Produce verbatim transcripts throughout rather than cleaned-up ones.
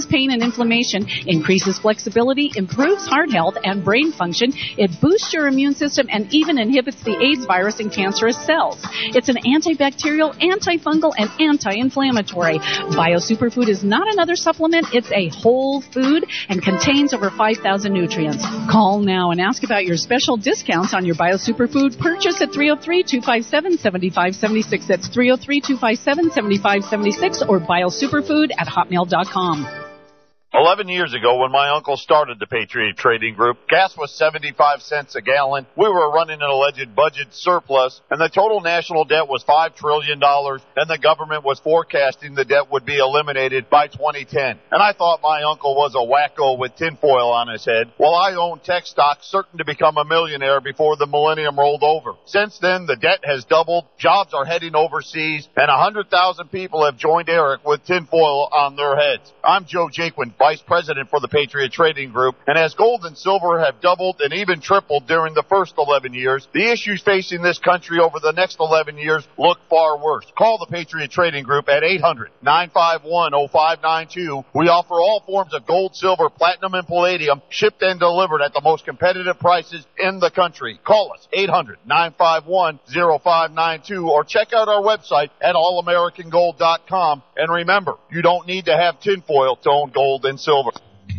pain and inflammation, increases flexibility, improves heart health and brain function. It boosts your immune system and even inhibits the AIDS virus in cancerous cells. It's an antibacterial, antifungal, and anti-inflammatory. BioSuperfood is not another supplement. It's a whole food and contains over five thousand nutrients. Call now and ask about your special discounts on your BioSuperfood purchase at three oh three, two five seven, seven five seven six. That's three oh three, two five seven, seven five seven six or biosuperfood at hotmail dot com. Eleven years ago, when my uncle started the Patriot Trading Group, gas was seventy-five cents a gallon. We were running an alleged budget surplus, and the total national debt was five trillion dollars, and the government was forecasting the debt would be eliminated by twenty ten. And I thought my uncle was a wacko with tinfoil on his head, while I owned tech stocks certain to become a millionaire before the millennium rolled over. Since then, the debt has doubled, jobs are heading overseas, and one hundred thousand people have joined Eric with tinfoil on their heads. I'm Joe Jaquin, Vice President for the Patriot Trading Group, and as gold and silver have doubled and even tripled during the first eleven years, the issues facing this country over the next eleven years look far worse. Call the Patriot Trading Group at eight hundred, nine five one, oh five nine two. We offer all forms of gold, silver, platinum, and palladium shipped and delivered at the most competitive prices in the country. Call us, eight hundred, nine five one, oh five nine two, or check out our website at all american gold dot com. And remember, you don't need to have tinfoil to own gold and silver.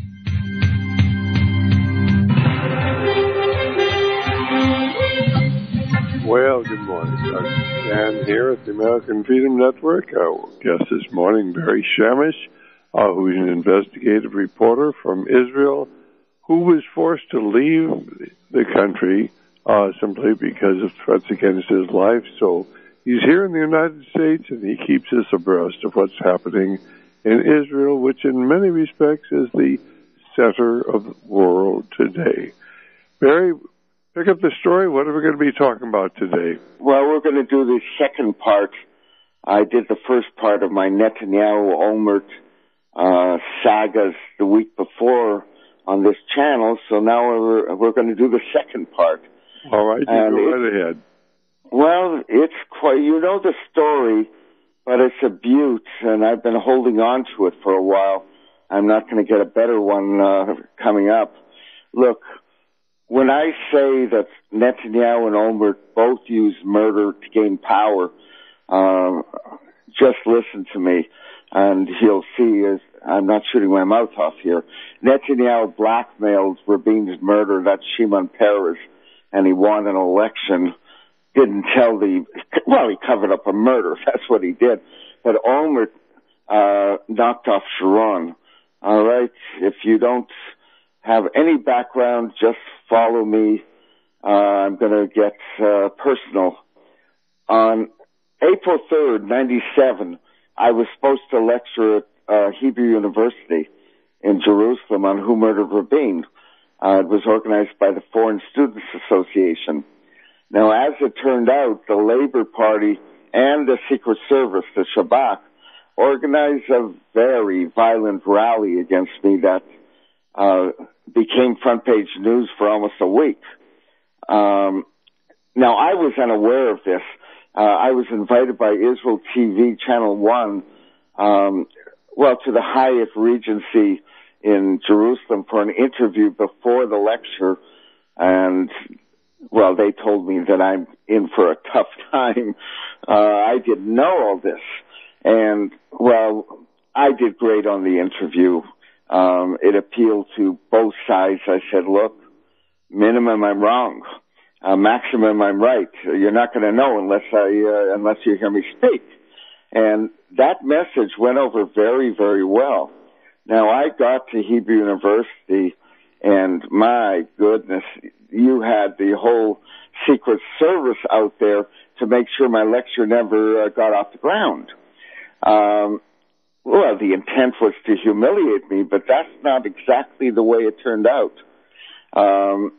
Well, good morning. Doctor Dan here at the American Freedom Network. Our guest this morning, Barry Shamish, uh, who's an investigative reporter from Israel, who was forced to leave the country uh, simply because of threats against his life. So he's here in the United States, and he keeps us abreast of what's happening in Israel, which in many respects is the center of the world today. Barry, pick up the story. What are we going to be talking about today? Well, we're going to do the second part. I did the first part of my Netanyahu-Olmert uh, sagas the week before on this channel, so now we're, we're going to do the second part. All right, you and go right ahead. Well, it's quite, you know the story, but it's a beaut, and I've been holding on to it for a while. I'm not going to get a better one uh, coming up. Look, when I say that Netanyahu and Olmert both use murder to gain power, uh, just listen to me, and you'll see as I'm not shooting my mouth off here. Netanyahu blackmailed Rabin's murder, that's Shimon Peres, and he won an election. Didn't tell the, well, he covered up a murder. That's what he did. But Olmert uh, knocked off Sharon. All right? If you don't have any background, just follow me. Uh, I'm going to get uh, personal. On April third, ninety-seven, I was supposed to lecture at uh, Hebrew University in Jerusalem on who murdered Rabin. Uh, it was organized by the Foreign Students Association. Now, as it turned out, the Labor Party and the Secret Service, the Shabak, organized a very violent rally against me that uh, became front page news for almost a week. Um, now, I was unaware of this. Uh, I was invited by Israel T V, Channel one, um, well, to the Hyatt Regency in Jerusalem for an interview before the lecture, and well, they told me that I'm in for a tough time. Uh, I didn't know all this. And, well, I did great on the interview. Um, it appealed to both sides. I said, look, minimum I'm wrong. Uh, maximum I'm right. You're not going to know unless I, uh, unless you hear me speak. And that message went over very, very well. Now, I got to Hebrew University, and my goodness, you had the whole Secret Service out there to make sure my lecture never uh, got off the ground. Um, well, the intent was to humiliate me, but that's not exactly the way it turned out. Um,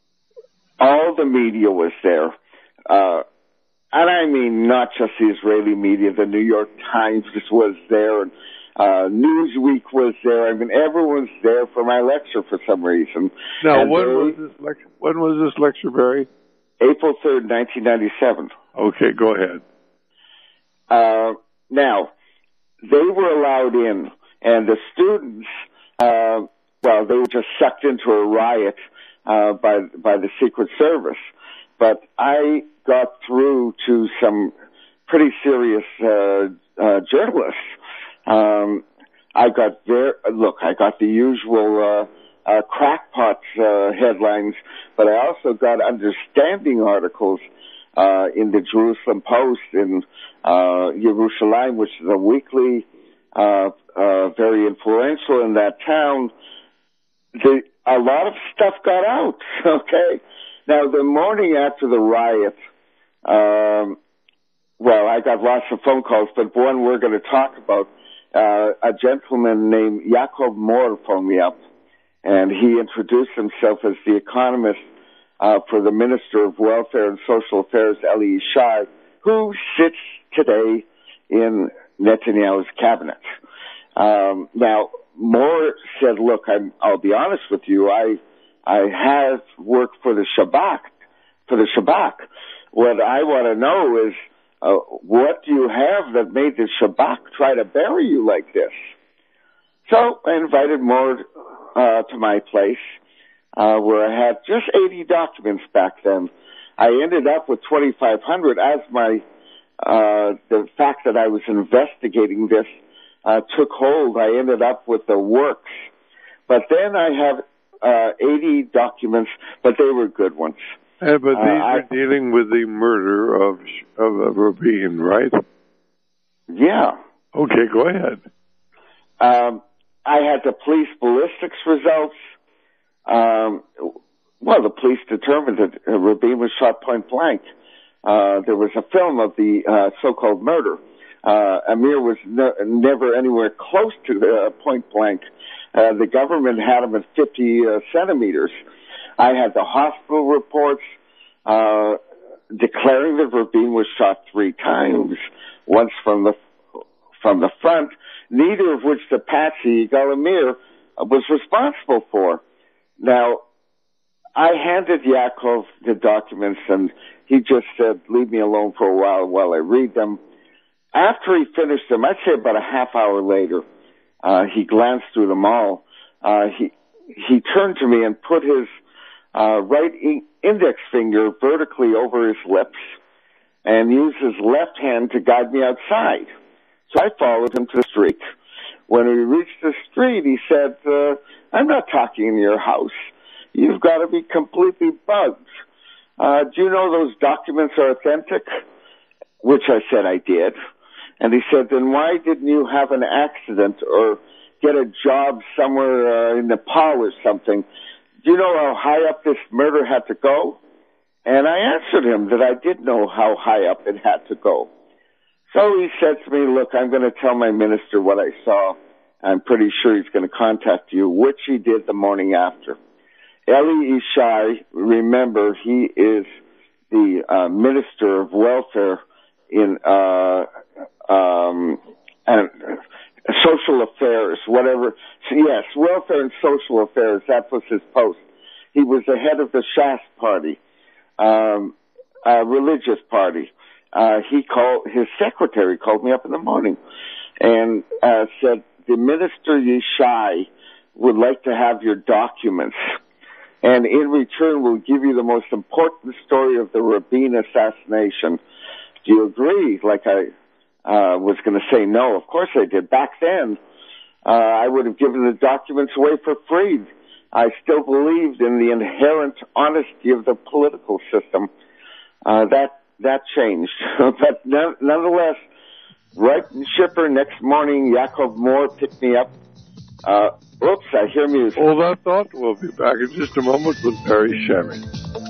all the media was there. Uh, and I mean not just the Israeli media, the New York Times was there, and Uh, Newsweek was there. I mean, everyone's there for my lecture for some reason. Now, and when they, was this lecture? When was this lecture, Barry? April third, nineteen ninety-seven. Okay, go ahead. Uh, now, they were allowed in, And the students, uh, well, they were just sucked into a riot uh, by by the Secret Service. But I got through to some pretty serious uh, uh, journalists. Um, I got there. Look, I got the usual uh, uh, crackpot uh, headlines, but I also got understanding articles uh, in the Jerusalem Post, in uh, Yerushalayim, which is a weekly, uh, uh, very influential in that town. The, a lot of stuff got out. Okay, now the morning after the riot, um, well, I got lots of phone calls, but one we're going to talk about. Uh, a gentleman named Yaakov Moore phoned me up, and he introduced himself as the economist uh, for the Minister of Welfare and Social Affairs, Eli Yishai, who sits today in Netanyahu's cabinet. Um, now, Moore said, look, I'm, I'll be honest with you, I I have worked for the Shabak, for the Shabak. What I want to know is, Uh, what do you have that made the Shabak try to bury you like this? So I invited Moore uh, to my place, uh, where I had just eighty documents back then. I ended up with twenty-five hundred as my, uh, the fact that I was investigating this uh, took hold. I ended up with the works. But then I have uh, eighty documents, but they were good ones. Uh, but these uh, are I, dealing with the murder of of, of Rabin, right? Yeah. Okay, go ahead. Um, I had the police ballistics results. Um, well, the police determined that uh, Rabin was shot point blank. Uh, there was a film of the uh, so-called murder. Uh, Amir was ne- never anywhere close to uh, point blank. Uh, the government had him at fifty uh, centimeters. I had the hospital reports uh, declaring that Rabin was shot three times, once from the from the front, neither of which the patsy, Yigal Amir, was responsible for. Now, I handed Yaakov the documents, and he just said, leave me alone for a while while I read them. After he finished them, I'd say about a half hour later, uh, he glanced through them all. Uh, he, he turned to me and put his Uh, right in- index finger vertically over his lips and used his left hand to guide me outside. So I followed him to the street. When we reached the street, he said, uh, I'm not talking in your house. You've got to be completely bugged. Uh, do you know those documents are authentic? Which I said I did. And he said, then why didn't you have an accident or get a job somewhere uh, in Nepal or something? Do you know how high up this murder had to go? And I answered him that I did know how high up it had to go. So he said to me, look, I'm going to tell my minister what I saw. I'm pretty sure he's going to contact you, which he did the morning after. Eli Yishai, remember, he is the uh, Minister of Welfare in uh, um, and Social Affairs, whatever. Yes, Welfare and Social Affairs, that was his post. He was the head of the Shas party, um, a religious party. Uh, he called, his secretary called me up in the morning and uh, said, the Minister Yishai would like to have your documents, and in return we'll give you the most important story of the Rabin assassination. Do you agree? Like I Uh, was going to say no. Of course I did. Back then, uh, I would have given the documents away for free. I still believed in the inherent honesty of the political system. Uh, that that changed. But none, nonetheless, right in Shipper, next morning, Yaakov Moore picked me up. Uh, oops, I hear music. Hold that thought. We'll be back in just a moment with Barry Shemesh.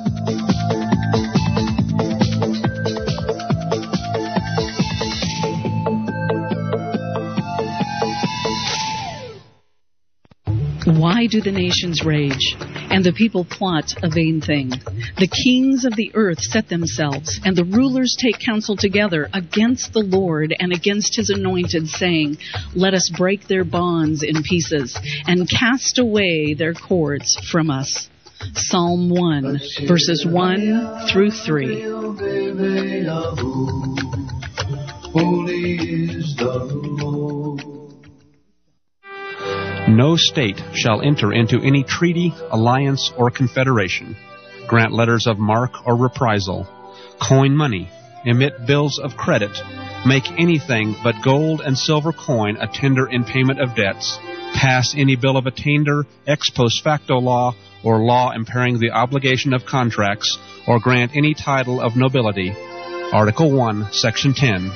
Why do the nations rage, and the people plot a vain thing? The kings of the earth set themselves, and the rulers take counsel together against the Lord and against his anointed, saying, let us break their bonds in pieces, and cast away their cords from us. Psalm one, verses one through three. Holy is the Lord. No state shall enter into any treaty, alliance, or confederation, grant letters of marque or reprisal, coin money, emit bills of credit, make anything but gold and silver coin a tender in payment of debts, pass any bill of attainder, ex post facto law, or law impairing the obligation of contracts, or grant any title of nobility. Article one, Section ten.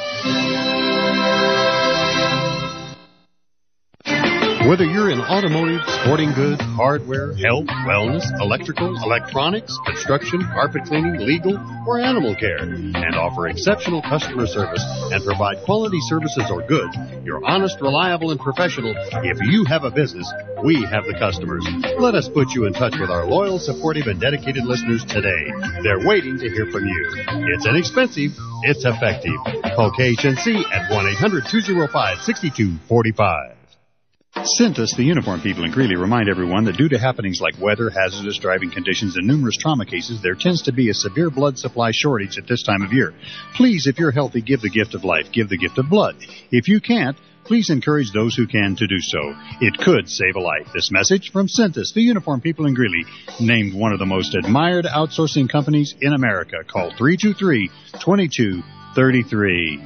Whether you're in automotive, sporting goods, hardware, health, wellness, electrical, electronics, construction, carpet cleaning, legal, or animal care, and offer exceptional customer service and provide quality services or goods, you're honest, reliable, and professional. If you have a business, we have the customers. Let us put you in touch with our loyal, supportive, and dedicated listeners today. They're waiting to hear from you. It's inexpensive. It's effective. Call K H N C at one eight hundred two oh five six two four five. Cintas, the uniform people in Greeley, remind everyone that due to happenings like weather, hazardous driving conditions, and numerous trauma cases, there tends to be a severe blood supply shortage at this time of year. Please, if you're healthy, give the gift of life. Give the gift of blood. If you can't, please encourage those who can to do so. It could save a life. This message from Cintas, the uniform people in Greeley, named one of the most admired outsourcing companies in America. Call three two three, two two three three.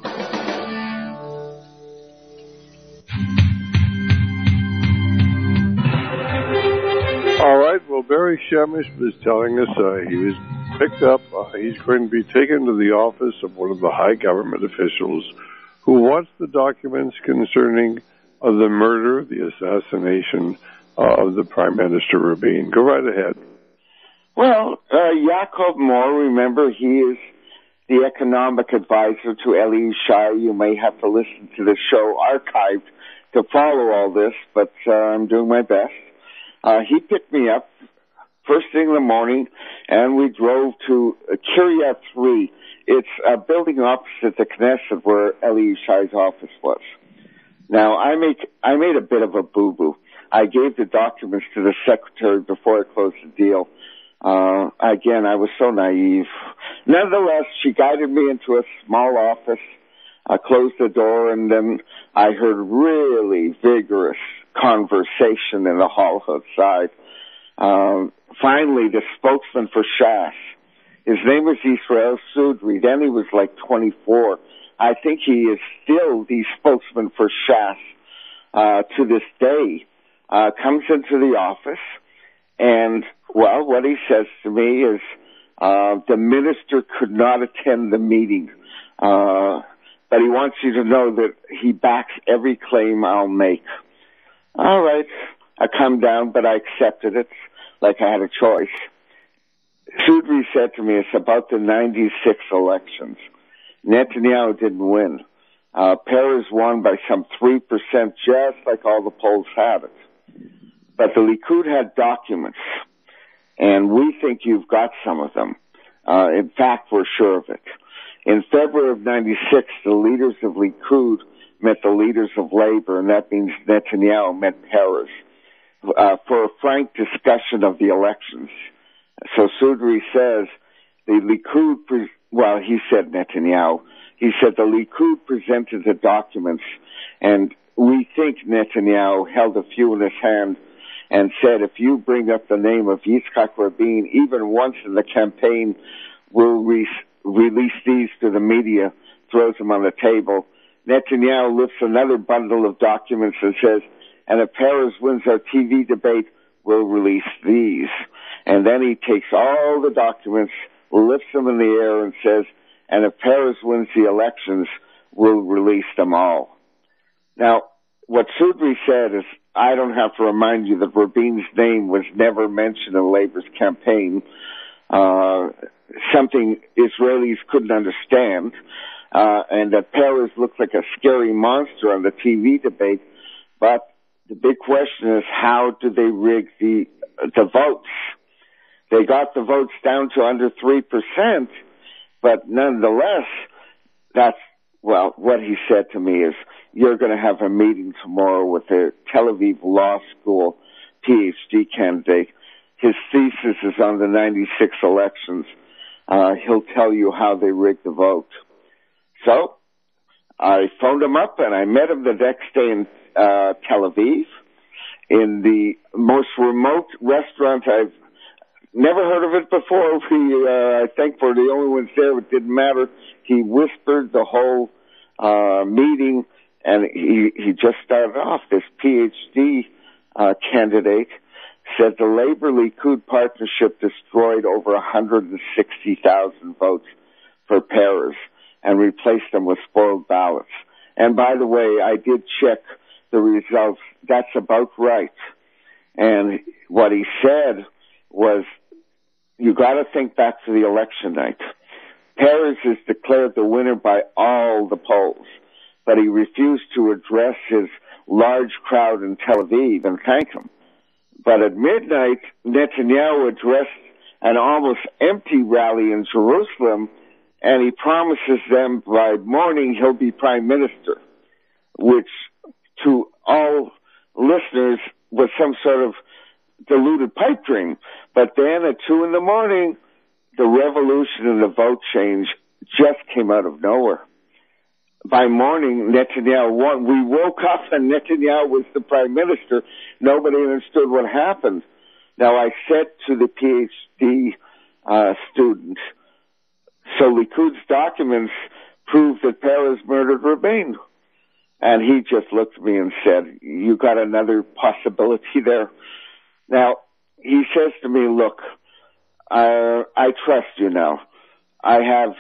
All right, well, Barry Shemish was telling us uh, he was picked up. Uh, he's going to be taken to the office of one of the high government officials who wants the documents concerning uh, the murder, the assassination uh, of the Prime Minister Rabin. Go right ahead. Well, uh, Yaakov Moore, remember, he is the economic advisor to Eli Yishai. You may have to listen to the show archived to follow all this, but uh, I'm doing my best. Uh, he picked me up first thing in the morning, and we drove to uh, Kiryat three. It's a building opposite the Knesset where Eli Yishai's office was. Now, I make I made a bit of a boo-boo. I gave the documents to the secretary before I closed the deal. Uh, again, I was so naive. Nonetheless, she guided me into a small office. I closed the door, and then I heard really vigorous conversation in the hall outside. Um, finally, the spokesman for Shas, his name was Israel Sudri. Then he was like twenty-four. I think he is still the spokesman for Shas uh, to this day. Uh, comes into the office, and, well, what he says to me is uh, the minister could not attend the meeting, uh, but he wants you to know that he backs every claim I'll make. All right, I come down, but I accepted it like I had a choice. Sudri said to me, it's about the ninety-six elections. Netanyahu didn't win. Uh, Peres won by some three percent, just like all the polls had it. But the Likud had documents, and we think you've got some of them. Uh, in fact, we're sure of it. In February of ninety-six, the leaders of Likud met the leaders of labor, and that means Netanyahu met Peres, uh, for a frank discussion of the elections. So Sudri says the Likud, pre- well, he said Netanyahu, he said the Likud presented the documents, and we think Netanyahu held a few in his hand and said, if you bring up the name of Yitzhak Rabin even once in the campaign, we'll re- release these to the media, throws them on the table. Netanyahu lifts another bundle of documents and says, and if Peres wins our T V debate, we'll release these. And then he takes all the documents, lifts them in the air and says, and if Peres wins the elections, we'll release them all. Now, what Sudri said is, I don't have to remind you that Rabin's name was never mentioned in Labor's campaign, uh, something Israelis couldn't understand. Uh, and that Peres looks like a scary monster on the T V debate. But the big question is, how do they rig the, the votes? They got the votes down to under three percent, but nonetheless, that's, well, what he said to me is, you're going to have a meeting tomorrow with the Tel Aviv Law School P H D candidate. His thesis is on the ninety-six elections. Uh, he'll tell you how they rigged the vote. So I phoned him up, and I met him the next day in, uh, Tel Aviv, in the most remote restaurant I've never heard of it before. We, uh, I think we're the only ones there. It didn't matter. He whispered the whole uh, meeting, and he, he just started off. This P H D uh, candidate said the Labor-Likud partnership destroyed over one hundred sixty thousand votes for Peres and replaced them with spoiled ballots. And by the way, I did check the results. That's about right. And what he said was, you got to think back to the election night. Peres is declared the winner by all the polls, but he refused to address his large crowd in Tel Aviv and thank him. But at midnight, Netanyahu addressed an almost empty rally in Jerusalem, and he promises them by morning he'll be prime minister, which to all listeners was some sort of deluded pipe dream. But then at two in the morning, the revolution and the vote change just came out of nowhere. By morning, Netanyahu won. We woke up and Netanyahu was the prime minister. Nobody understood what happened. Now, I said to the P H D uh, student, so Likud's documents prove that Peres murdered Rabin. And he just looked at me and said, you got another possibility there. Now, he says to me, look, uh, I trust you now. I have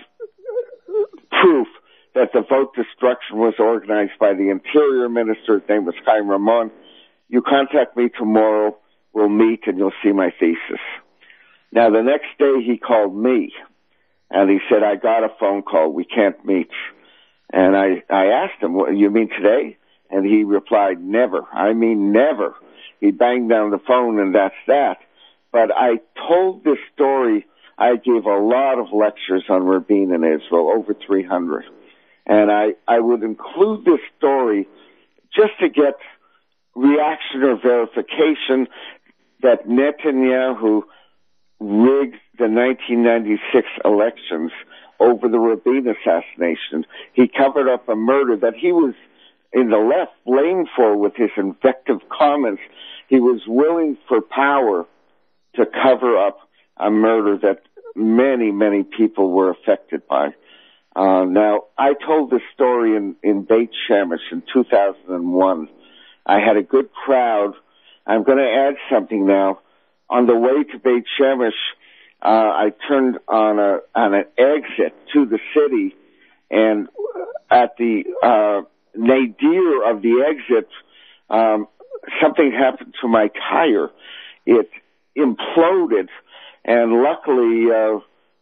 proof that the vote destruction was organized by the Interior Minister. His name was Chaim Ramon. You contact me tomorrow, we'll meet, and you'll see my thesis. Now, the next day he called me, and he said, I got a phone call. We can't meet. And I, I asked him, what, you mean today? And he replied, never. I mean never. He banged down the phone, and that's that. But I told this story. I gave a lot of lectures on Rabin in Israel, over three hundred. And I, I would include this story just to get reaction or verification that Netanyahu rigged the nineteen ninety-six elections over the Rabin assassination. He covered up a murder that he was in the left blamed for with his invective comments. He was willing for power to cover up a murder that many, many people were affected by. Uh, now, I told this story in, in Beit Shemesh in two thousand one. I had a good crowd. I'm going to add something now. On the way to Beit Shemesh, uh, I turned on a, on an exit to the city, and at the, uh, nadir of the exit, um, something happened to my tire. It imploded, and luckily, uh,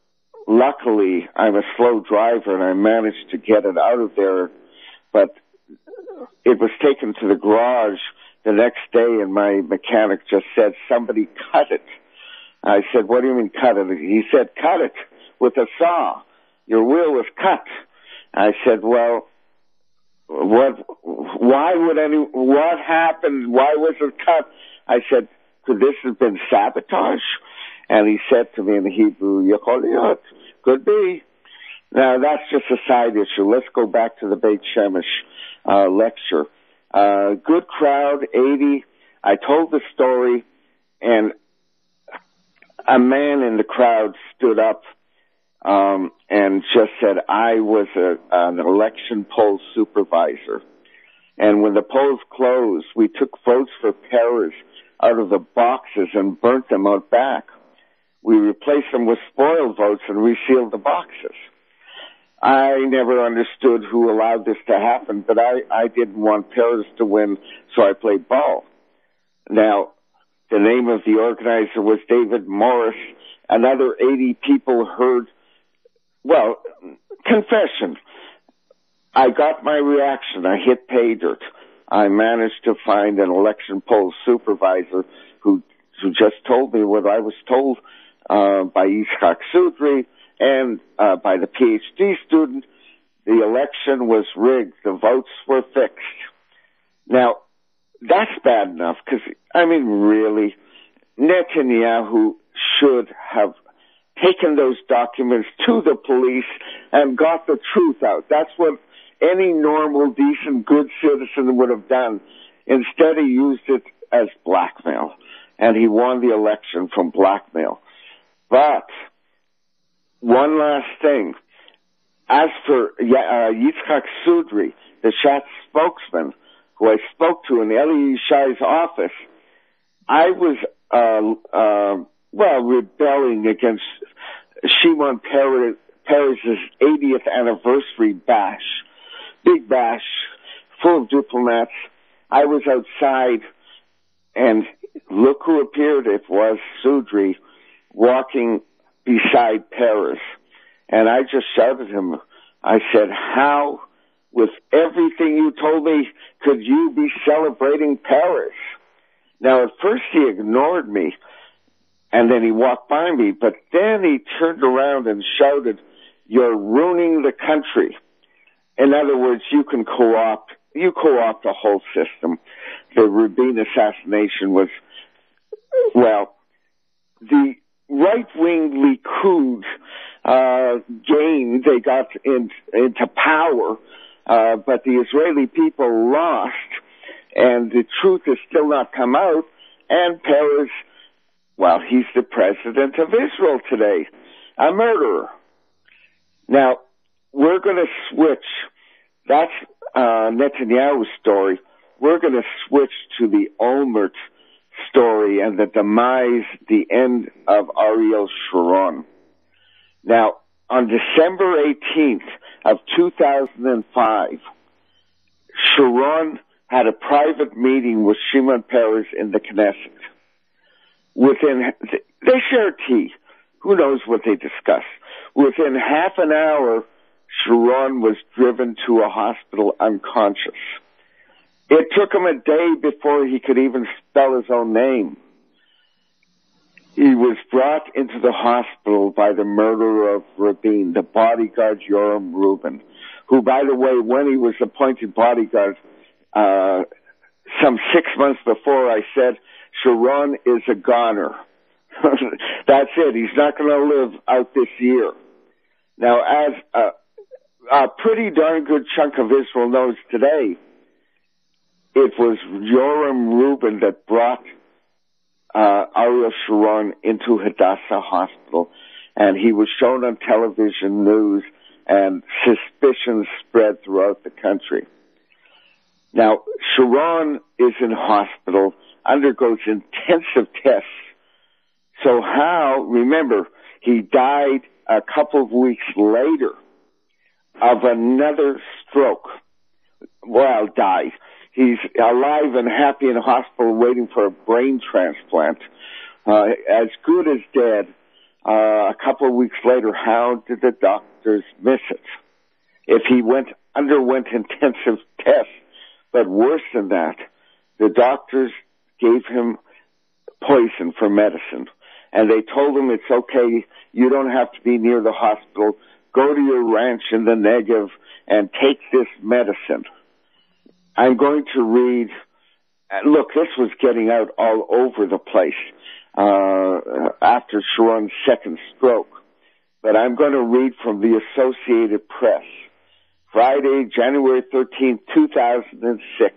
luckily, I'm a slow driver, and I managed to get it out of there, but it was taken to the garage the next day, and my mechanic just said, somebody cut it. I said, what do you mean cut it? He said, cut it with a saw. Your wheel was cut. I said, well, what, why would any, what happened? Why was it cut? I said, could this have been sabotage? And he said to me in Hebrew, Yachol liyot, could be. Now, that's just a side issue. Let's go back to the Beit Shemesh uh, lecture. Uh, good crowd, eighty. I told the story, and a man in the crowd stood up um, and just said, I was a, an election poll supervisor. And when the polls closed, we took votes for Peres out of the boxes and burnt them out back. We replaced them with spoiled votes and resealed the boxes. I never understood who allowed this to happen, but I, I didn't want Peres to win, so I played ball. Now, the name of the organizer was David Morris. Another eighty people heard, well, confession. I got my reaction. I hit pay dirt. I managed to find an election poll supervisor who, who just told me what I was told uh, by Yitzhak Sudri and uh, by the P H D student. The election was rigged. The votes were fixed. Now, that's bad enough because, I mean, really, Netanyahu should have taken those documents to the police and got the truth out. That's what any normal, decent, good citizen would have done. Instead, he used it as blackmail, and he won the election from blackmail. But one last thing. As for uh, Yitzhak Sudri, the Shatz spokesman, who I spoke to in the Eli Yishai's office, I was, uh, uh, well, rebelling against Shimon Peres' eightieth anniversary bash. Big bash, full of diplomats. I was outside, and look who appeared. It was Sudri walking beside Peres. And I just shouted at him. I said, how, with everything you told me, could you be celebrating Peres? Now, at first he ignored me, and then he walked by me, but then he turned around and shouted, you're ruining the country. In other words, you can co-opt, you co-opt the whole system. The Rabin assassination was, well, the right-wing Likud uh, gained, they got in, into power, uh, but the Israeli people lost, and the truth has still not come out, and Peres, well, he's the president of Israel today, a murderer. Now, we're going to switch, that's uh, Netanyahu's story, we're going to switch to the Olmert story and the demise, the end of Ariel Sharon. Now, on December eighteenth of two thousand five, Sharon had a private meeting with Shimon Peres in the Knesset. Within, they shared tea. Who knows what they discussed? Within half an hour, Sharon was driven to a hospital unconscious. It took him a day before he could even spell his own name. He was brought into the hospital by the murderer of Rabin, the bodyguard Yoram Rubin, who, by the way, when he was appointed bodyguard, uh, some six months before, I said, Sharon is a goner. That's it. He's not going to live out this year. Now, as a, a pretty darn good chunk of Israel knows today, it was Yoram Rubin that brought uh, Ariel Sharon into Hadassah Hospital, and he was shown on television news, and suspicions spread throughout the country. Now, Sharon is in hospital, undergoes intensive tests. So how, remember, he died a couple of weeks later of another stroke. Well, died. He's alive and happy in a hospital waiting for a brain transplant. Uh, as good as dead. Uh, a couple of weeks later, how did the doctors miss it? If he went, underwent intensive tests, but worse than that, the doctors gave him poison for medicine. And they told him it's okay, you don't have to be near the hospital. Go to your ranch in the Negev and take this medicine. I'm going to read, look, this was getting out all over the place uh, after Sharon's second stroke. But I'm going to read from the Associated Press, Friday, January thirteenth, two thousand six.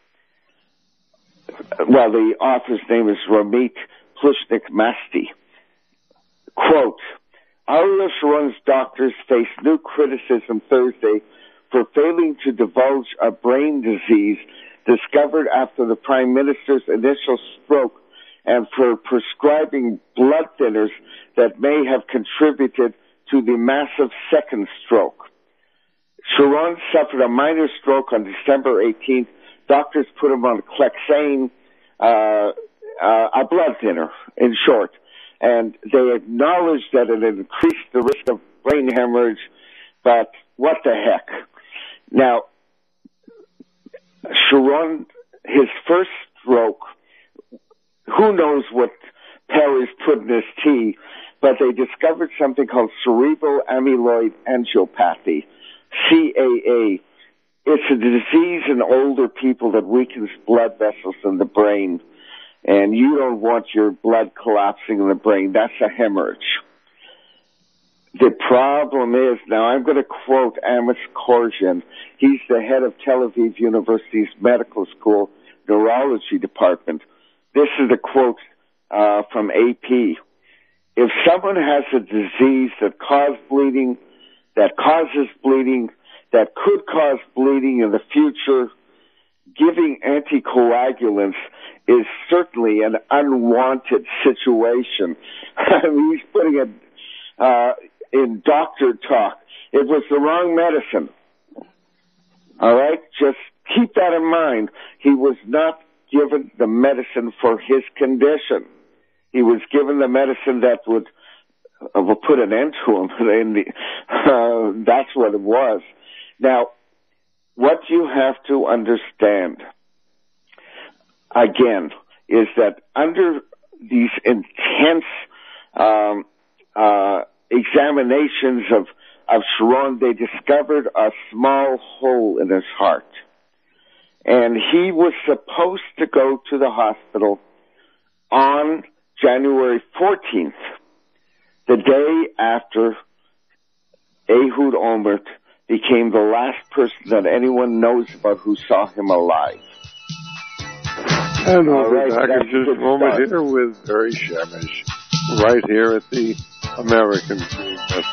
Well, the author's name is Ramit Plushnik-Masti. Quote, Ariel Sharon's doctors face new criticism Thursday for failing to divulge a brain disease discovered after the Prime Minister's initial stroke and for prescribing blood thinners that may have contributed to the massive second stroke. Sharon suffered a minor stroke on December eighteenth. Doctors put him on Clexane, uh, uh, a blood thinner, in short. And they acknowledged that it increased the risk of brain hemorrhage, but what the heck? Now, Sharon, his first stroke, who knows what Peres put in his tea, but they discovered something called cerebral amyloid angiopathy, C A A. It's a disease in older people that weakens blood vessels in the brain, and you don't want your blood collapsing in the brain. That's a hemorrhage. The problem is, now I'm going to quote Amos Korjian. He's the head of Tel Aviv University's medical school, neurology department. This is a quote uh, from A P. If someone has a disease that causes bleeding, that causes bleeding, that could cause bleeding in the future, giving anticoagulants is certainly an unwanted situation. I mean, he's putting it uh, in doctor talk. It was the wrong medicine. All right? Just keep that in mind. He was not given the medicine for his condition. He was given the medicine that would, uh, would put an end to him. And the, uh, that's what it was. Now, what you have to understand, again, is that under these intense um, uh, examinations of, of Sharon, they discovered a small hole in his heart. And he was supposed to go to the hospital on January fourteenth, the day after Ehud Olmert became the last person that anyone knows about who saw him alive. And we'll right, be back in just a moment start. here with Barry Shamish, right here at the American Freedom Network.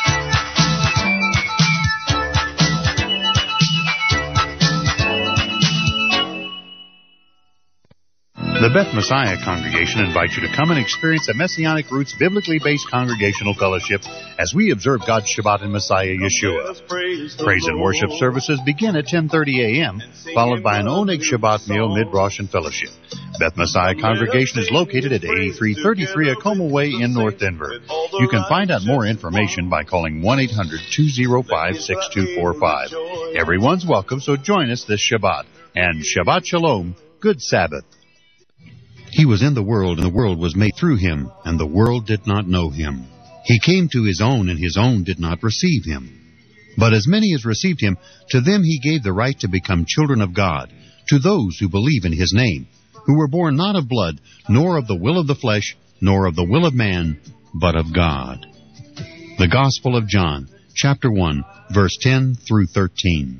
The Beth Messiah Congregation invites you to come and experience a Messianic Roots biblically based congregational fellowship as we observe God's Shabbat in Messiah Yeshua. Praise and worship services begin at ten thirty a.m., followed by an Oneg Shabbat meal, mid-Rosh, and fellowship. Beth Messiah Congregation is located at eighty-three thirty-three Acoma Way in North Denver. You can find out more information by calling one eight hundred two oh five six two four five. Everyone's welcome, so join us this Shabbat. And Shabbat Shalom, good Sabbath. He was in the world, and the world was made through him, and the world did not know him. He came to his own, and his own did not receive him. But as many as received him, to them he gave the right to become children of God, to those who believe in his name, who were born not of blood, nor of the will of the flesh, nor of the will of man, but of God. The Gospel of John, chapter one, verse ten through thirteen.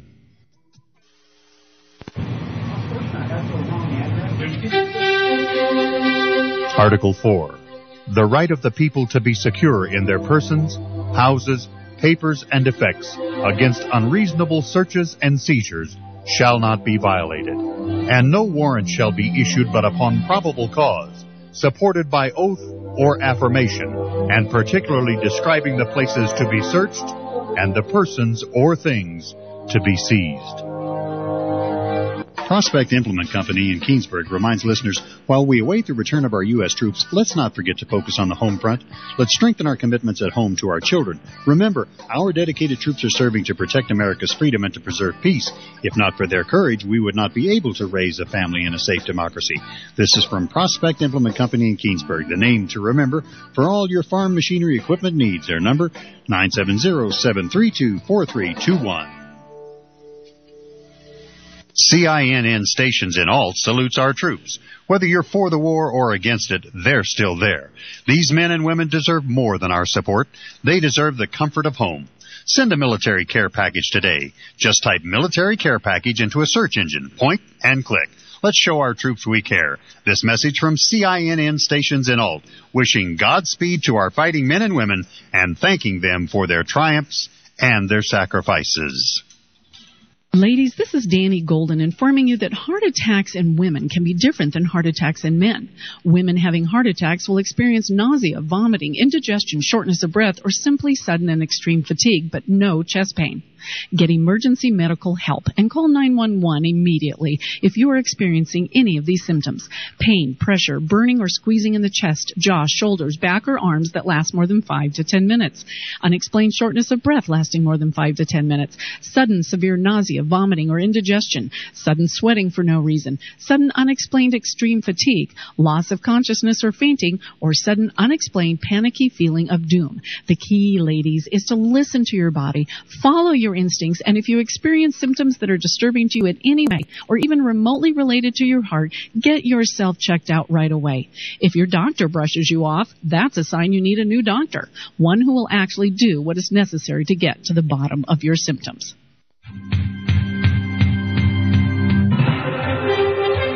Article four. The right of the people to be secure in their persons, houses, papers, and effects against unreasonable searches and seizures shall not be violated, and no warrant shall be issued but upon probable cause, supported by oath or affirmation, and particularly describing the places to be searched and the persons or things to be seized. Prospect Implement Company in Keensburg reminds listeners, while we await the return of our U S troops, let's not forget to focus on the home front. Let's strengthen our commitments at home to our children. Remember, our dedicated troops are serving to protect America's freedom and to preserve peace. If not for their courage, we would not be able to raise a family in a safe democracy. This is from Prospect Implement Company in Keensburg, the name to remember for all your farm machinery equipment needs. Their number, nine seven zero, seven three two, four three two one. C I N N Stations in Alt salutes our troops. Whether you're for the war or against it, they're still there. These men and women deserve more than our support. They deserve the comfort of home. Send a military care package today. Just type military care package into a search engine. Point and click. Let's show our troops we care. This message from C I N N Stations in Alt, wishing Godspeed to our fighting men and women and thanking them for their triumphs and their sacrifices. Ladies, this is Danny Golden informing you that heart attacks in women can be different than heart attacks in men. Women having heart attacks will experience nausea, vomiting, indigestion, shortness of breath, or simply sudden and extreme fatigue, but no chest pain. Get emergency medical help and call nine one one immediately if you are experiencing any of these symptoms. Pain, pressure, burning or squeezing in the chest, jaw, shoulders, back, or arms that last more than five to ten minutes. Unexplained shortness of breath lasting more than five to ten minutes. Sudden severe nausea, vomiting, or indigestion. Sudden sweating for no reason. Sudden unexplained extreme fatigue. Loss of consciousness or fainting. Or sudden unexplained panicky feeling of doom. The key, ladies, is to listen to your body. Follow your instincts, and if you experience symptoms that are disturbing to you in any way or even remotely related to your heart, get yourself checked out right away. If your doctor brushes you off, that's a sign you need a new doctor, one who will actually do what is necessary to get to the bottom of your symptoms.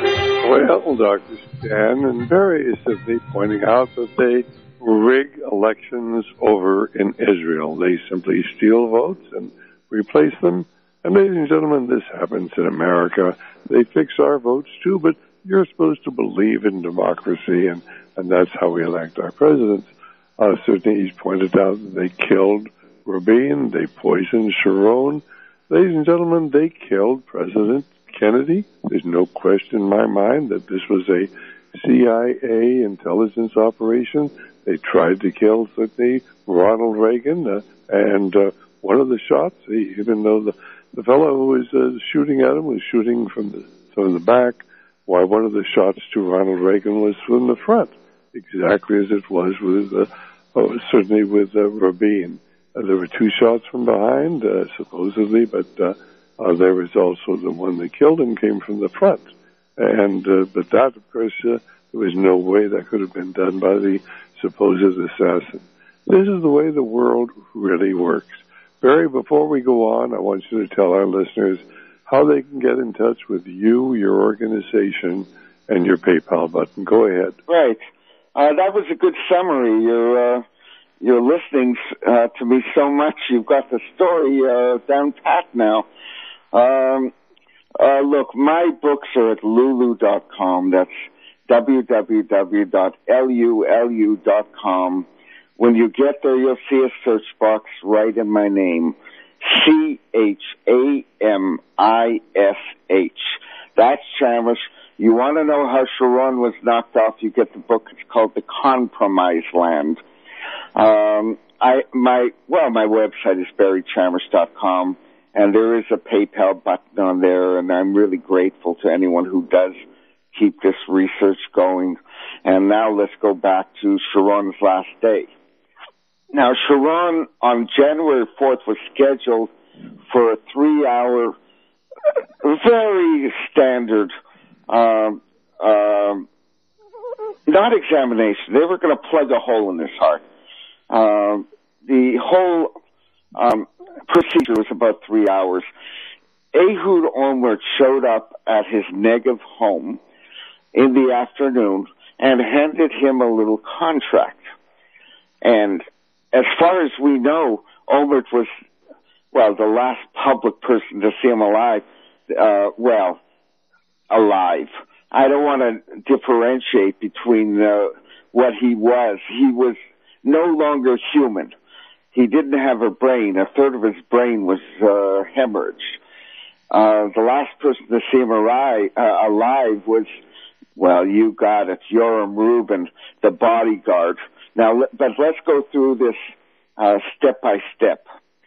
Well, Doctor Stan and Barry is simply pointing out that they rig elections over in Israel. They simply steal votes and replace them. And ladies and gentlemen, this happens in America. They fix our votes too, but you're supposed to believe in democracy, and, and that's how we elect our presidents. Uh, certainly he's pointed out that they killed Rabin, they poisoned Sharon. Ladies and gentlemen, they killed President Kennedy. There's no question in my mind that this was a C I A intelligence operation. They tried to kill, certainly, Ronald Reagan, uh, and uh, one of the shots, even though the, the fellow who was uh, shooting at him was shooting from the, from the back, while one of the shots to Ronald Reagan was from the front, exactly as it was with, uh, oh, certainly with uh, Rabin. Uh, there were two shots from behind, uh, supposedly, but uh, uh, there was also the one that killed him came from the front. And uh, but that, of course, uh, there was no way that could have been done by the supposed assassin. This is the way the world really works. Barry, before we go on, I want you to tell our listeners how they can get in touch with you, your organization, and your PayPal button. Go ahead. Right. Uh, that was a good summary. You're, uh, you're listening uh, to me so much. You've got the story uh, down pat now. Um, uh, look, my books are at lulu dot com. That's w w w dot lulu dot com. When you get there, you'll see a search box right in my name. C H A M I S H. That's Chamish. You want to know how Sharon was knocked off, you get the book. It's called The Compromise Land. Um, I, my, well, my website is barry chamish dot com, and there is a PayPal button on there, and I'm really grateful to anyone who does keep this research going. And now let's go back to Sharon's last day. Now, Sharon on January fourth was scheduled for a three-hour, very standard, um, um, not examination. They were going to plug a hole in his heart. Um, the whole um, procedure was about three hours. Ehud Olmert showed up at his Negev home in the afternoon and handed him a little contract. And as far as we know, Olmert was, well, the last public person to see him alive. Uh, well, alive. I don't want to differentiate between uh, what he was. He was no longer human. He didn't have a brain. A third of his brain was uh, hemorrhaged. Uh, the last person to see him alive, uh, alive was, well, you got it, Yoram Rubin, the bodyguard. Now, but let's go through this uh, step by step.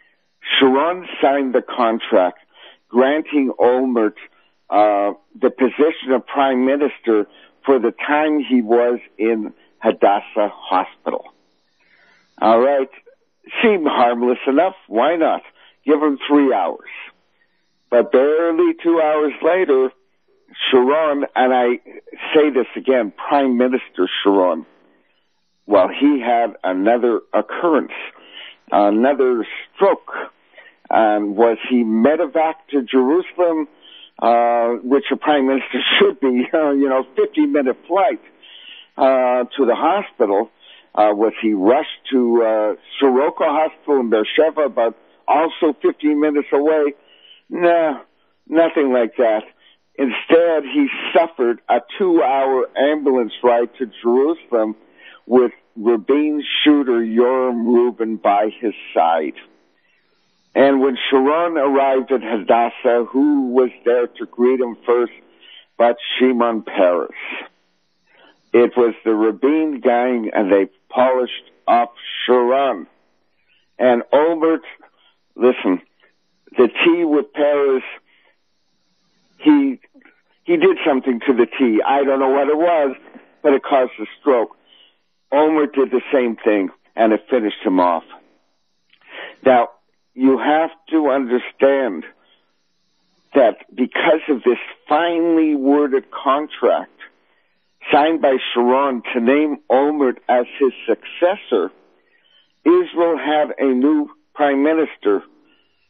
Sharon signed the contract granting Olmert uh, the position of prime minister for the time he was in Hadassah Hospital. All right, seemed harmless enough. Why not? Give him three hours. But barely two hours later, Sharon, and I say this again, Prime Minister Sharon, well, he had another occurrence, another stroke. Um, was he medevaced to Jerusalem, uh, which a prime minister should be, uh, you know, fifty-minute flight uh, to the hospital? Uh, was he rushed to uh, Soroka Hospital in Beersheba, but also fifteen minutes away? Nah, nothing like that. Instead, he suffered a two-hour ambulance ride to Jerusalem with Rabin's shooter Yoram Rubin by his side. And when Sharon arrived at Hadassah, who was there to greet him first but Shimon Peres? It was the Rabin gang, and they polished up Sharon. And Olmert, listen, the tea with Peres, he he did something to the tea. I don't know what it was, but it caused a stroke. Olmert did the same thing, and it finished him off. Now, you have to understand that because of this finely worded contract signed by Sharon to name Olmert as his successor, Israel had a new prime minister,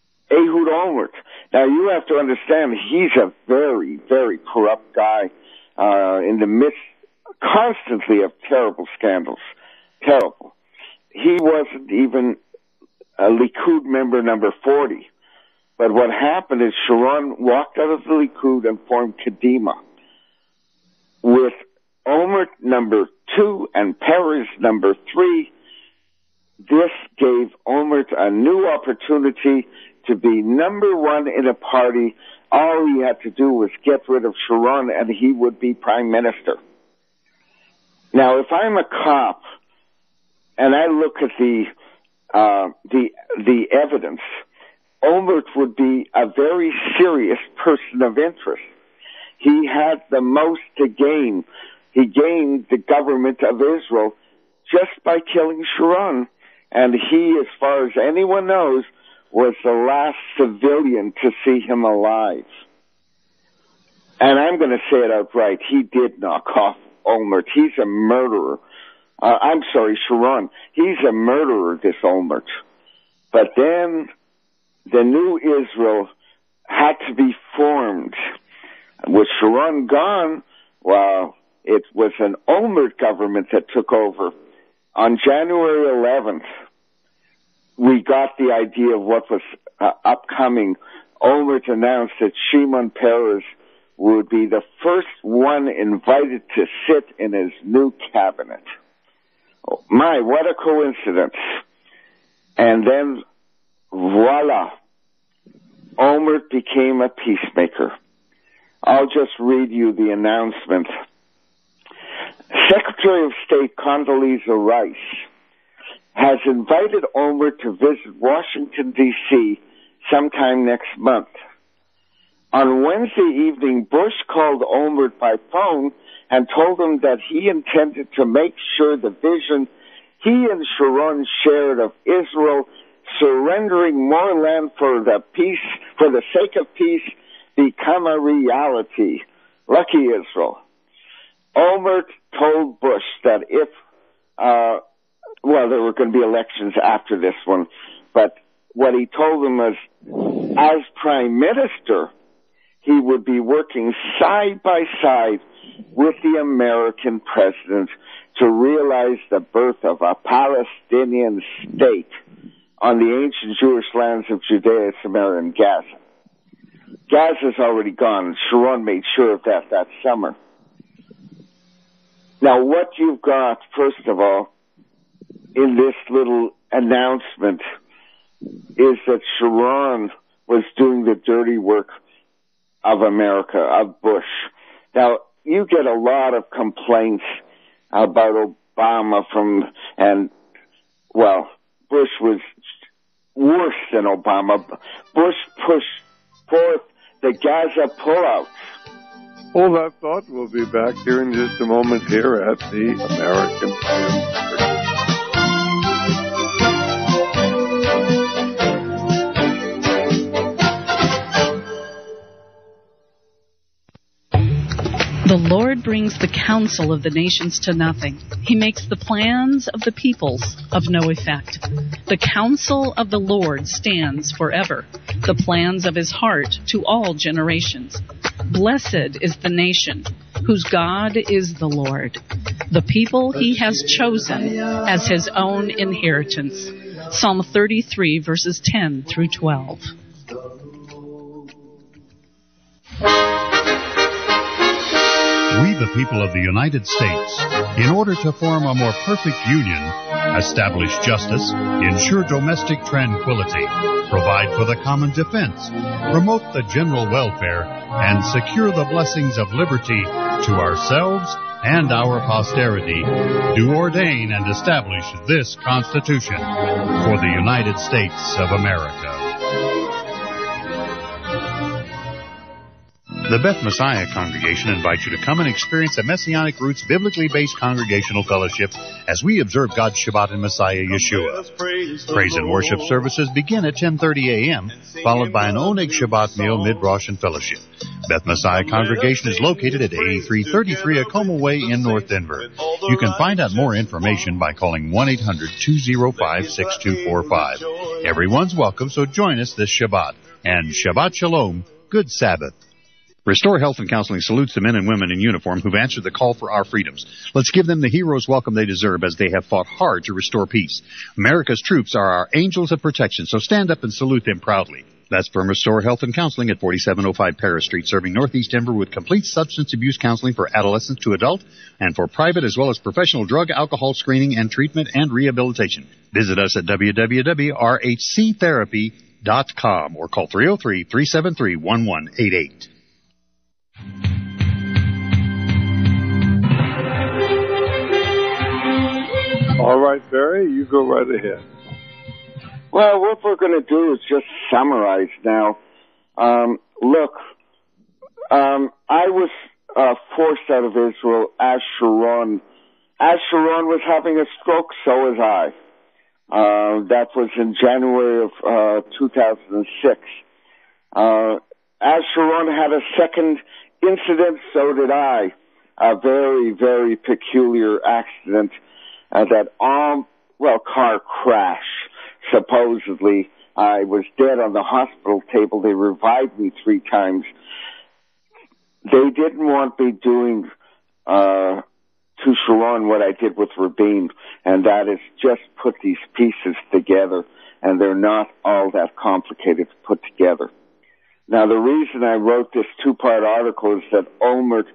Ehud Olmert. Now, you have to understand, he's a very, very corrupt guy. uh, in the midst constantly of terrible scandals. Terrible. He wasn't even a Likud member number forty. But what happened is Sharon walked out of the Likud and formed Kadima with Olmert number two and Peres number three. This gave Olmert a new opportunity to be number one in a party. All he had to do was get rid of Sharon and he would be prime minister. Now, if I'm a cop and I look at the uh, the the evidence, Olmert would be a very serious person of interest. He had the most to gain. He gained the government of Israel just by killing Sharon. And he, as far as anyone knows, was the last civilian to see him alive. And I'm going to say it outright. He did knock off Olmert. He's a murderer. Uh, I'm sorry, Sharon. He's a murderer, this Olmert. But then the new Israel had to be formed. With Sharon gone, well, it was an Olmert government that took over. On January eleventh, we got the idea of what was uh, upcoming. Olmert announced that Shimon Peres would be the first one invited to sit in his new cabinet. Oh, my, what a coincidence. And then, voila, Olmert became a peacemaker. I'll just read you the announcement. Secretary of State Condoleezza Rice has invited Olmert to visit Washington, D C sometime next month. On Wednesday evening, Bush called Olmert by phone and told him that he intended to make sure the vision he and Sharon shared of Israel surrendering more land for the peace, for the sake of peace, become a reality. Lucky Israel. Olmert told Bush that if, uh, well, there were going to be elections after this one, but what he told him was, as prime minister, he would be working side by side with the American president to realize the birth of a Palestinian state on the ancient Jewish lands of Judea, Samaria, and Gaza. Gaza's already gone. Sharon made sure of that that summer. Now, what you've got, first of all, in this little announcement is that Sharon was doing the dirty work of America, of Bush. Now, you get a lot of complaints about Obama from, and, well, Bush was worse than Obama. Bush pushed forth the Gaza pullout. Hold that thought. We'll be back here in just a moment here at the American Freedom. The Lord brings the counsel of the nations to nothing. He makes the plans of the peoples of no effect. The counsel of the Lord stands forever, the plans of his heart to all generations. Blessed is the nation whose God is the Lord, the people he has chosen as his own inheritance. Psalm thirty-three, verses ten through twelve. We, the people of the United States, in order to form a more perfect union, establish justice, ensure domestic tranquility, provide for the common defense, promote the general welfare, and secure the blessings of liberty to ourselves and our posterity, do ordain and establish this Constitution for the United States of America. The Beth Messiah Congregation invites you to come and experience a Messianic Roots biblically based congregational fellowship as we observe God's Shabbat in Messiah Yeshua. Praise and worship services begin at ten thirty a.m., followed by an Oneg Shabbat meal, mid-Rosh, and fellowship. Beth Messiah Congregation is located at eighty-three thirty-three Acoma Way in North Denver. You can find out more information by calling one eight hundred two oh five six two four five. Everyone's welcome, so join us this Shabbat. And Shabbat Shalom, good Sabbath. Restore Health and Counseling salutes the men and women in uniform who've answered the call for our freedoms. Let's give them the hero's welcome they deserve as they have fought hard to restore peace. America's troops are our angels of protection, so stand up and salute them proudly. That's from Restore Health and Counseling at forty-seven oh five Paris Street, serving Northeast Denver with complete substance abuse counseling for adolescents to adult and for private as well as professional drug, alcohol screening and treatment and rehabilitation. Visit us at w w w dot r h c therapy dot com or call three oh three, three seven three, one one eight eight. All right, Barry, you go right ahead. Well, what we're going to do is just summarize now. Um, look, um, I was uh, forced out of Israel as Sharon. As Sharon was having a stroke, so was I. Uh, that was in January of uh, two thousand six. Uh, as Sharon had a second incident, so did I. A very, very peculiar accident uh, that, um, well, car crash. Supposedly, I was dead on the hospital table. They revived me three times. They didn't want me doing uh, to Sharon what I did with Rabin, and that is just put these pieces together, and they're not all that complicated to put together. Now, the reason I wrote this two-part article is that Olmert,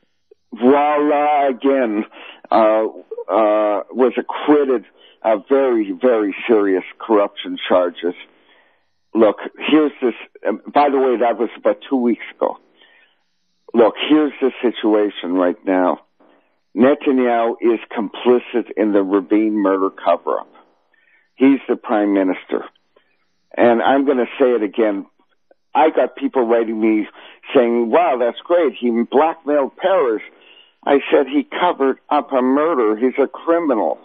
voila, again, uh, uh, was acquitted of very, very serious corruption charges. Look, here's this, um, by the way, that was about two weeks ago. Look, here's the situation right now. Netanyahu is complicit in the Rabin murder cover-up. He's the prime minister. And I'm going to say it again. I got people writing me saying, wow, that's great. He blackmailed Peres. I said he covered up a murder. He's a criminal.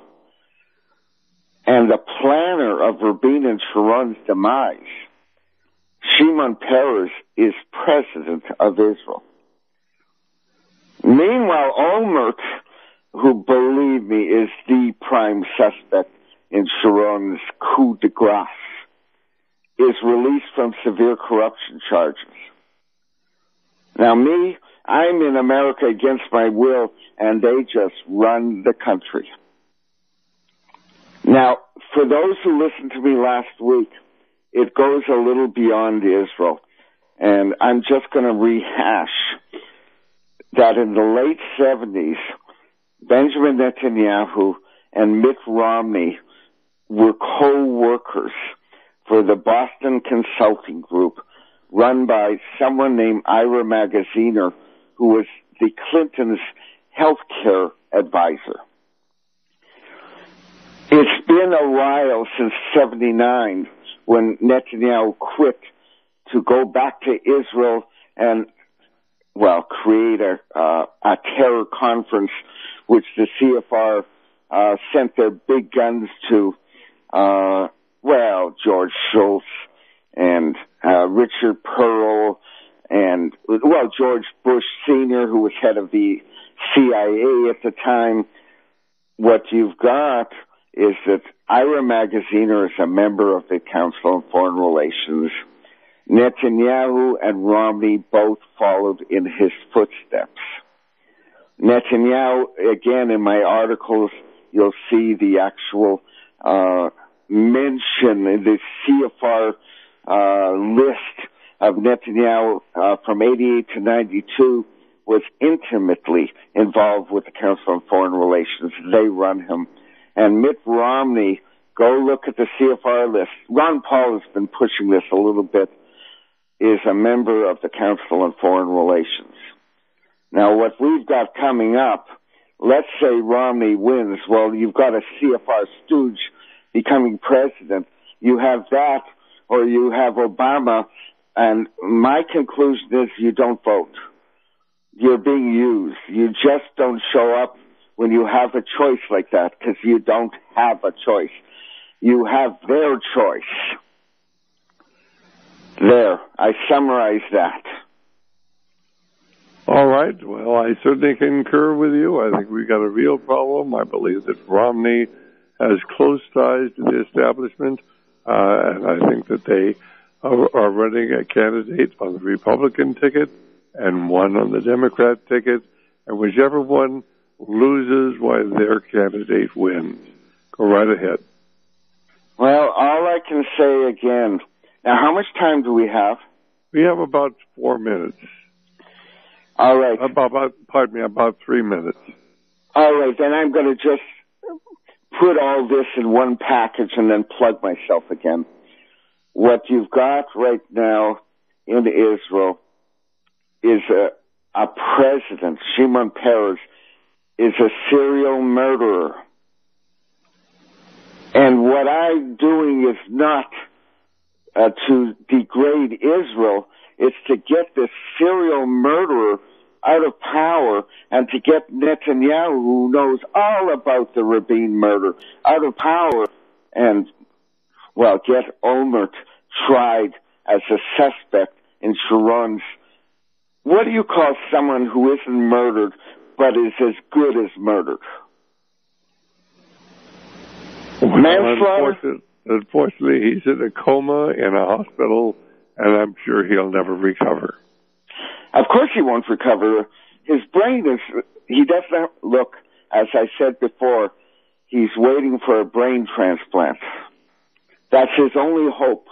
And the planner of Rabin and Sharon's demise, Shimon Peres, is president of Israel. Meanwhile, Olmert, who, believe me, is the prime suspect in Sharon's coup de grace, is released from severe corruption charges. Now, me, I'm in America against my will, and they just run the country. Now, for those who listened to me last week, it goes a little beyond Israel, and I'm just going to rehash that in the late seventies, Benjamin Netanyahu and Mitt Romney were co-workers for the Boston Consulting Group, run by someone named Ira Magaziner, who was the Clintons' health care advisor. It's been a while since seventy-nine when Netanyahu quit to go back to Israel and, well, create a, uh, a terror conference which the C F R uh, sent their big guns to, uh, well, George Shultz and uh, Richard Pearl and, well, George Bush Senior, who was head of the C I A at the time. What you've got is that Ira Magaziner is a member of the Council on Foreign Relations. Netanyahu and Romney both followed in his footsteps. Netanyahu, again, in my articles, you'll see the actual uh, mention in the C F R uh, list of Netanyahu uh, from eighty-eight to ninety-two was intimately involved with the Council on Foreign Relations. They run him. And Mitt Romney, go look at the C F R list. Ron Paul has been pushing this a little bit, is a member of the Council on Foreign Relations. Now, what we've got coming up, let's say Romney wins. Well, you've got a C F R stooge becoming president. You have that, or you have Obama, and my conclusion is you don't vote. You're being used. You just don't show up when you have a choice like that, because you don't have a choice. You have their choice. There, I summarize that. All right. Well, I certainly concur with you. I think we've got a real problem. I believe that Romney has close ties to the establishment, uh, and I think that they are, are running a candidate on the Republican ticket and one on the Democrat ticket, and whichever one loses, why their candidate wins. Go right ahead. Well, all I can say again, now how much time do we have? We have about four minutes. All right. About, about pardon me, about three minutes. All right, then I'm going to just put all this in one package and then plug myself again. What you've got right now in Israel is a, a president, Shimon Peres, is a serial murderer. And what I'm doing is not uh, to degrade Israel, it's to get this serial murderer out of power and to get Netanyahu, who knows all about the Rabin murder, out of power and, well, get Olmert tried as a suspect in Sharon's. What do you call someone who isn't murdered but is as good as murdered? Well, manslaughter? Unfortunately, unfortunately, he's in a coma in a hospital, and I'm sure he'll never recover. Of course he won't recover. His brain is, he doesn't look, as I said before, he's waiting for a brain transplant. That's his only hope.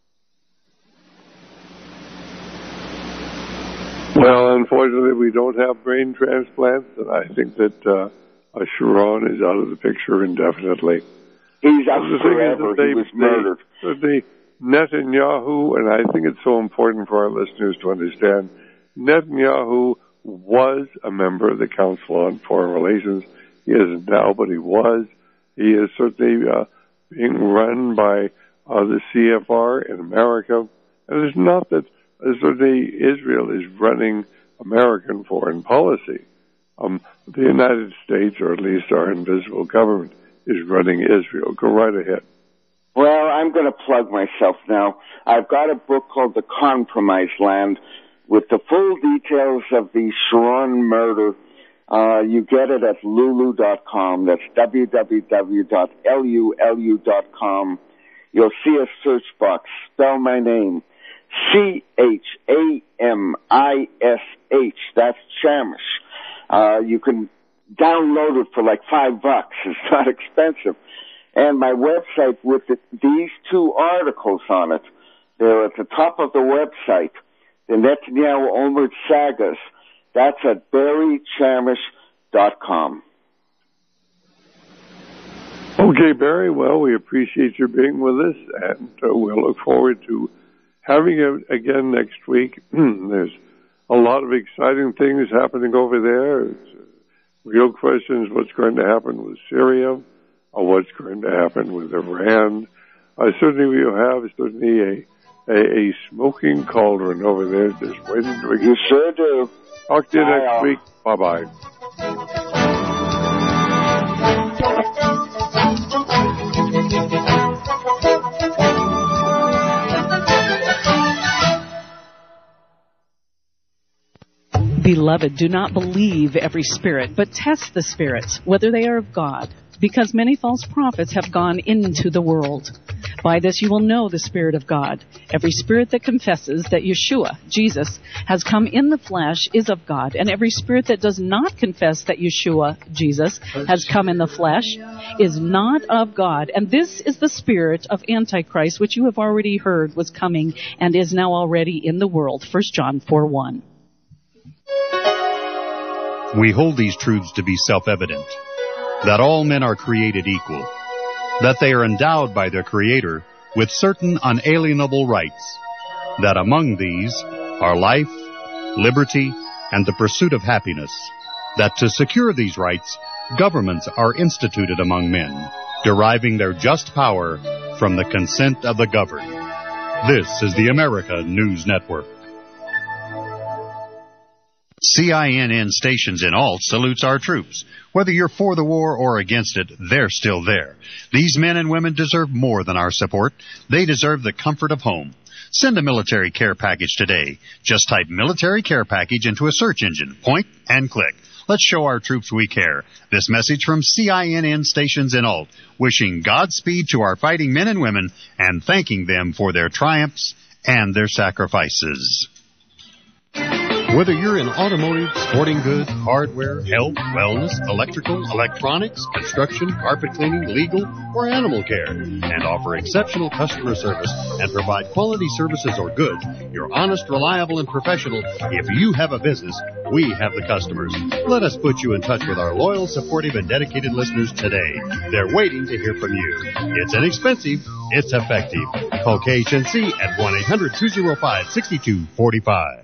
Well, unfortunately, we don't have brain transplants, and I think that uh, Sharon is out of the picture indefinitely. He's out the forever. They, he was they, murdered. The Netanyahu, and I think it's so important for our listeners to understand, Netanyahu was a member of the Council on Foreign Relations. He isn't now, but he was. He is certainly uh, being run by uh, the C F R in America. And it's not that uh, certainly Israel is running American foreign policy. Um, the United States, or at least our invisible government, is running Israel. Go right ahead. Well, I'm going to plug myself now. I've got a book called The Compromised Land with the full details of the Sharon murder. Uh, you get it at lulu dot com. That's w w w dot lulu dot com. You'll see a search box. Spell my name. C H A M I S H. That's Chamish. Uh, you can download it for like five bucks. It's not expensive. And my website with the, these two articles on it, they're at the top of the website, the Netanyahu Olmert sagas. That's at barry chamish dot com. Okay, Barry, well, we appreciate your being with us, and uh, we'll look forward to having you again next week. There's a lot of exciting things happening over there. It's, uh, real question is what's going to happen with Syria, or what's going to happen with Iran. Uh, certainly we have certainly a, a, a smoking cauldron over there just waiting to... You sure do. Talk to you Bye, next all. week. Bye-bye. Beloved, do not believe every spirit, but test the spirits, whether they are of God, because many false prophets have gone into the world. By this you will know the Spirit of God. Every spirit that confesses that Yeshua, Jesus, has come in the flesh is of God, and every spirit that does not confess that Yeshua, Jesus, has come in the flesh is not of God. And this is the spirit of Antichrist, which you have already heard was coming and is now already in the world. First John four one. We hold these truths to be self-evident, that all men are created equal, that they are endowed by their Creator with certain unalienable rights, that among these are life, liberty, and the pursuit of happiness, that to secure these rights, governments are instituted among men, deriving their just power from the consent of the governed. This is the America News Network. C I N N Stations in Alt salutes our troops. Whether you're for the war or against it, they're still there. These men and women deserve more than our support. They deserve the comfort of home. Send a military care package today. Just type military care package into a search engine, point, and click. Let's show our troops we care. This message from C I N N Stations in Alt, wishing Godspeed to our fighting men and women and thanking them for their triumphs and their sacrifices. Whether you're in automotive, sporting goods, hardware, health, wellness, electrical, electronics, construction, carpet cleaning, legal, or animal care, and offer exceptional customer service and provide quality services or goods, you're honest, reliable, and professional. If you have a business, we have the customers. Let us put you in touch with our loyal, supportive, and dedicated listeners today. They're waiting to hear from you. It's inexpensive. It's effective. Call K H N C at one eight hundred two oh five six two four five.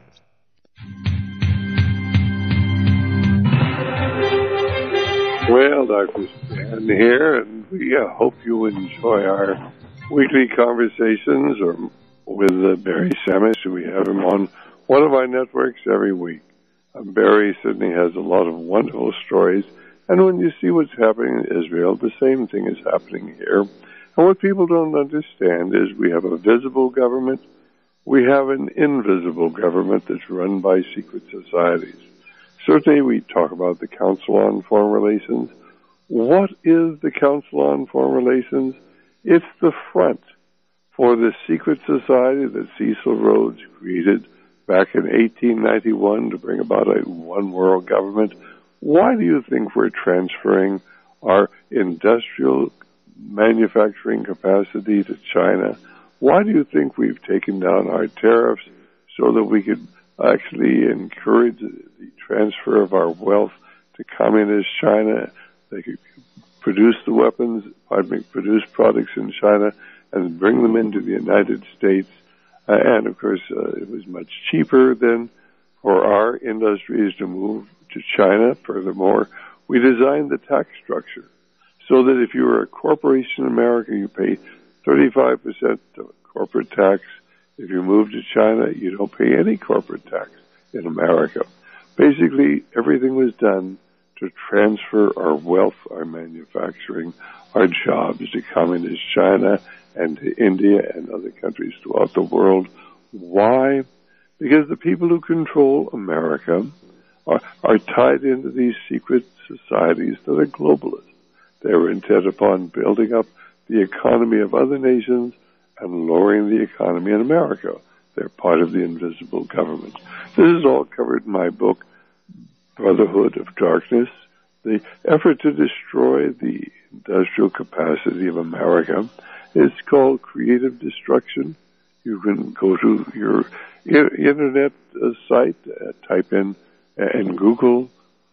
Well, Doctor Stan here, and we uh, hope you enjoy our weekly conversations or with uh, Barry Samish. We have him on one of our networks every week. Um, Barry certainly has a lot of wonderful stories, and when you see what's happening in Israel, the same thing is happening here. And what people don't understand is we have a visible government, we have an invisible government that's run by secret societies. Certainly we talk about the Council on Foreign Relations. What is the Council on Foreign Relations? It's the front for the secret society that Cecil Rhodes created back in eighteen ninety-one to bring about a one-world government. Why do you think we're transferring our industrial manufacturing capacity to China? Why do you think we've taken down our tariffs so that we could actually encourage the transfer of our wealth to communist China? They could produce the weapons, pardon me, produce products in China and bring them into the United States. Uh, and, of course, uh, it was much cheaper than for our industries to move to China. Furthermore, we designed the tax structure so that if you were a corporation in America, you pay thirty-five percent of corporate tax. If you move to China, you don't pay any corporate tax in America. Basically, everything was done to transfer our wealth, our manufacturing, our jobs to communist China and to India and other countries throughout the world. Why? Because the people who control America are, are tied into these secret societies that are globalists. They were intent upon building up the economy of other nations and lowering the economy in America. They're part of the invisible government. This is all covered in my book, Brotherhood of Darkness, the effort to destroy the industrial capacity of America. It's called Creative Destruction. You can go to your internet uh, site, uh, type in uh, and Google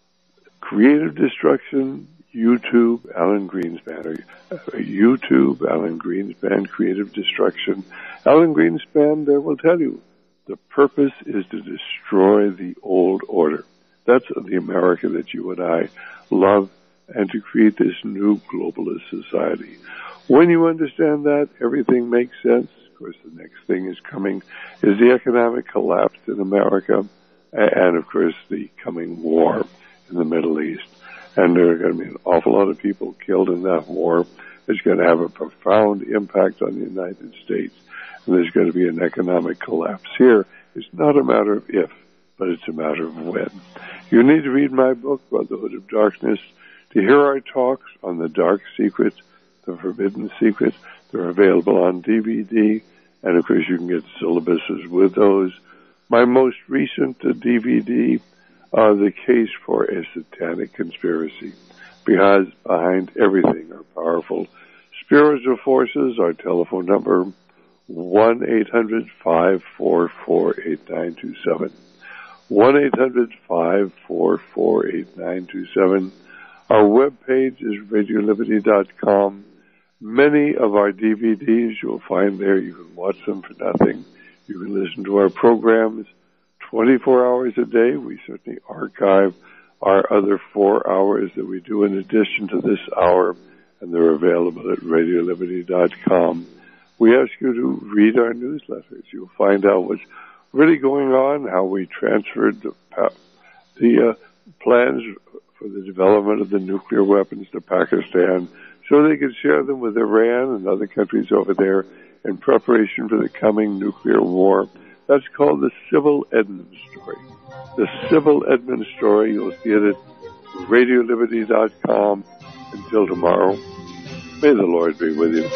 Creative Destruction, YouTube, Alan Greenspan, or uh, YouTube, Alan Greenspan, Creative Destruction. Alan Greenspan there will tell you the purpose is to destroy the old order. That's the America that you and I love, and to create this new globalist society. When you understand that, everything makes sense. Of course, the next thing is coming is the economic collapse in America, and of course the coming war in the Middle East. And there are going to be an awful lot of people killed in that war. It's going to have a profound impact on the United States. And there's going to be an economic collapse here. It's not a matter of if, but it's a matter of when. You need to read my book, Brotherhood of Darkness, to hear our talks on the dark secrets, the forbidden secrets. They're available on D V D, and of course you can get syllabuses with those. My most recent uh, D V D, uh, The Case for a Satanic Conspiracy, because behind everything are powerful spiritual forces. Our telephone number, one eight hundred five four four eight nine two seven. one eight hundred five four four eight nine two seven. Our webpage is radio liberty dot com. Many of our D V Ds you'll find there. You can watch them for nothing. You can listen to our programs twenty-four hours a day. We certainly archive our other four hours that we do in addition to this hour, and they're available at radio liberty dot com. We ask you to read our newsletters. You'll find out what's really going on, how we transferred the, the uh, plans for the development of the nuclear weapons to Pakistan so they could share them with Iran and other countries over there in preparation for the coming nuclear war. That's called the Civil Edmunds story. The Civil Edmunds story, you'll see it at radio liberty dot com. Until tomorrow, may the Lord be with you.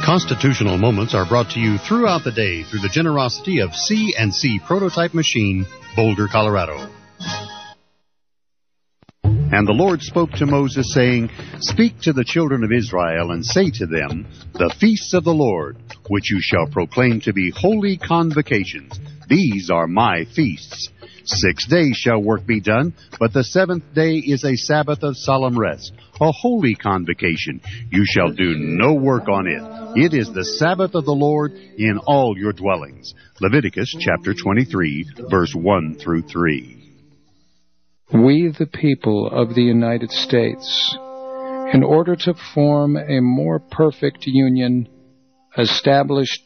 Constitutional Moments are brought to you throughout the day through the generosity of C and C Prototype Machine, Boulder, Colorado. And the Lord spoke to Moses, saying, Speak to the children of Israel, and say to them, The feasts of the Lord, which you shall proclaim to be holy convocations, these are my feasts. Six days shall work be done, but the seventh day is a Sabbath of solemn rest, a holy convocation. You shall do no work on it. It is the Sabbath of the Lord in all your dwellings. Leviticus chapter twenty-three, verse one through three. We, the people of the United States, in order to form a more perfect union, established